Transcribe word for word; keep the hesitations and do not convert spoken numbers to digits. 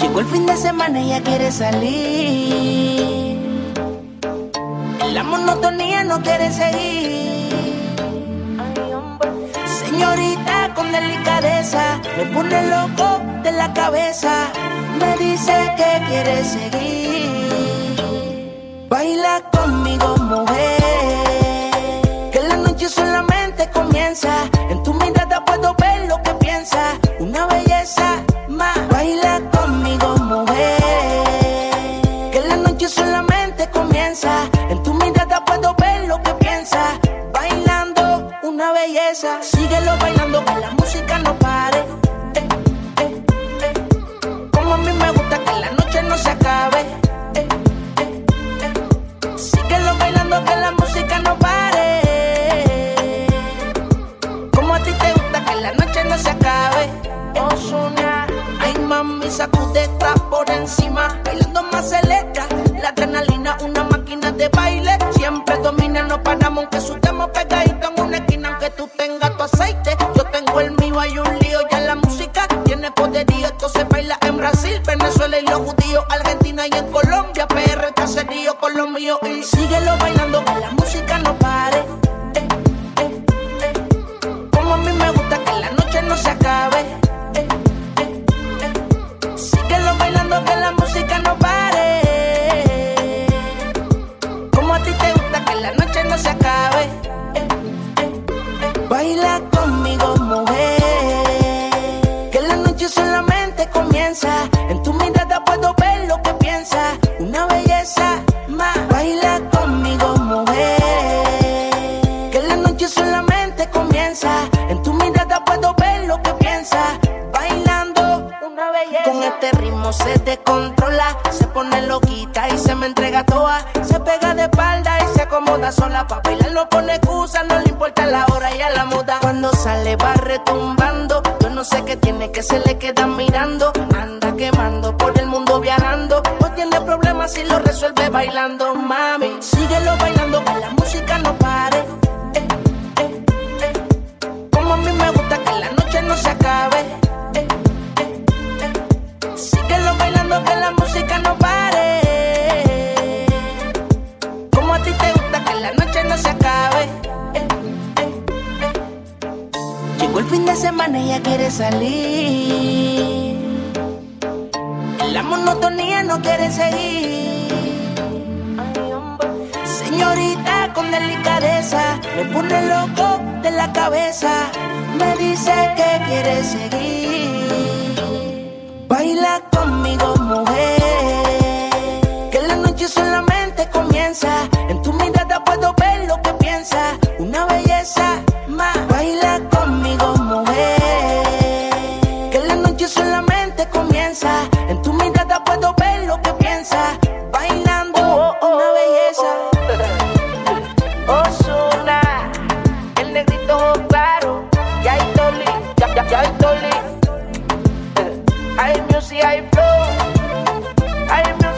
Llegó el fin de semana y ella quiere salir. En la monotonía no quiere seguir. Señorita con delicadeza me pone loco de la cabeza. Me dice que quiere seguir. Baila conmigo, mujer, que la noche solamente comienza. En tu mirada puedo ver lo que piensas. Una belleza más. Baila conmigo, mujer, que la noche solamente comienza. En tu mirada puedo ver lo que piensas. Bailando una belleza. Síguelo bailando, que la música no pare. Eh, eh, eh. Como a mí me gusta que la noche no se acabe. Eh, eh, eh. Síguelo bailando, que la música no pare. Como a ti te gusta que la noche no se acabe. Ozuna, ay mami, sacude esta por encima. Bailando más celesta, la adrenalina, una máquina de baile. Siempre domina, no paramos, aunque sudemos pegaditos en una esquina. Aunque tú tengas tu aceite, yo tengo el mío, hay un lío. Ya la música tiene poderío, esto se baila en Brasil, Venezuela y los judíos, Argentina y en Colombia, P R, el caserío con los míos. Y síguelo bailando, que la música no pare. Eh, eh, eh. Como a mí me gusta que la noche no se acabe. Eh, eh, eh. Síguelo bailando, que la música no pare. Como a ti te gusta que la noche no se acabe. Eh, eh, eh. Baila conmigo, mujer, que la noche solamente comienza. En tu mirada puedo ver lo que piensas. Una belleza más. Baila conmigo, mujer, que la noche solamente comienza. En tu mirada puedo ver lo que piensas. Bailando una belleza. Con este ritmo se descontrola, se pone loquita y se me entrega toda. Se pega de espalda y se acomoda sola. Pa' bailar no pone excusa, no le importa la hora y a la moda. Cuando sale va retumbando, yo no sé qué tiene que se le queda mirando. Anda quemando por el mundo viajando. No tiene problemas si lo resuelve bailando, mami. Síguelo bailando, que la música no pare. Eh, eh, eh. Como a mí me gusta que la noche no se acabe. Eh, eh, eh. Síguelo bailando, que la música no pare. Como a ti te gusta que la noche no se acabe. Eh, eh, eh. Llegó el fin de semana y ella quiere salir. En la monotonía no quiere seguir. Señorita con delicadeza me pone loco de la cabeza. Me dice que quiere seguir. Baila conmigo, mujer, que la noche solamente comienza. En tu mirada puedo ver lo que piensas. Una belleza más. Baila conmigo, mujer, que la noche solamente comienza. En tu mirada puedo ver lo que piensas. Bailando oh, oh, una belleza. Ozuna, el negrito claro. Ya hay Toli, ya, ya, ya hay Toli. Hay music, hay flow, hay music.